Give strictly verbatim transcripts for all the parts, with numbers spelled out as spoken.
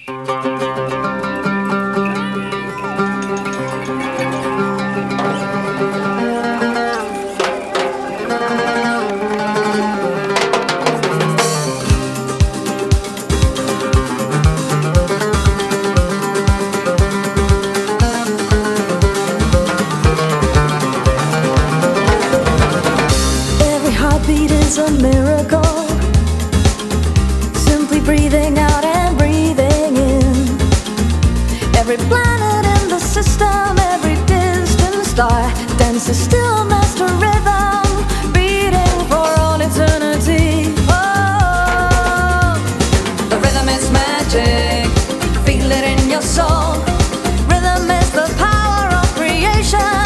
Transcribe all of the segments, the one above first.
A miracle, simply breathing out and breathing in. Every planet in the system, every distant star dances still master rhythm, beating for all eternity. Oh, the rhythm is magic, feel it in your soul. Rhythm is the power of creation.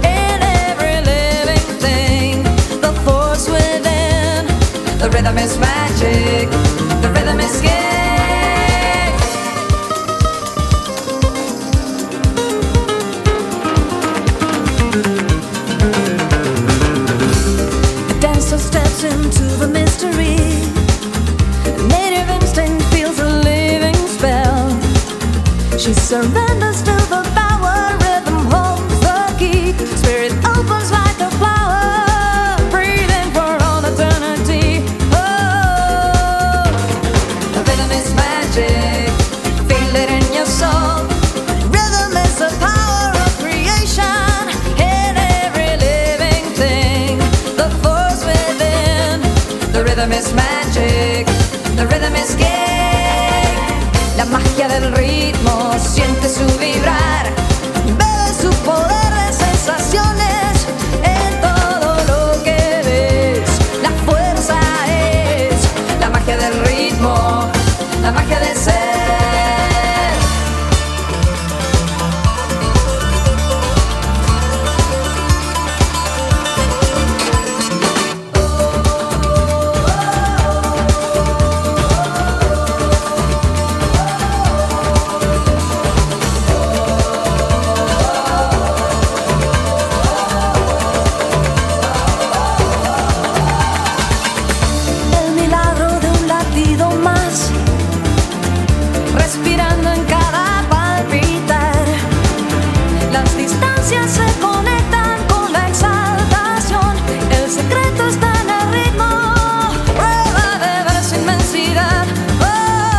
The rhythm is magic, the rhythm is game. The dancer steps into the mystery. Native instinct feels a living spell. She surrenders to the power, rhythm holds the key. Spirit opens like a flower, breathing for all eternity. Feel it in your soul. Rhythm is the power of creation in every living thing. The force within. The rhythm is magic. The rhythm is game. La magia del ritmo, siente su vibrar. Bebe su poder de sensaciones en todo lo que ves. La fuerza es la magia del ritmo. La magia de ser. El milagro de un latido más, respirando en cada palpitar. Las distancias se conectan con la exaltación. El secreto está en el ritmo. Prueba de ver su inmensidad. Oh,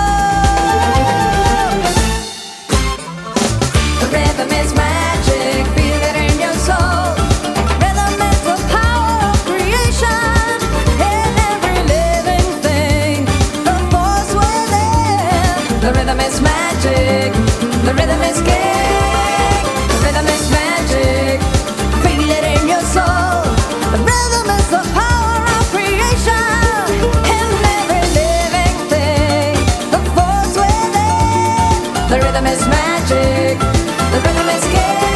the rhythm is magic. Feel it in your soul. Rhythm is the power of creation in every living thing. The force within. The rhythm is magic, the rhythm is game. The rhythm is magic, feel it in your soul. The rhythm is the power of creation in every living thing. The force within. The rhythm is magic, the rhythm is game.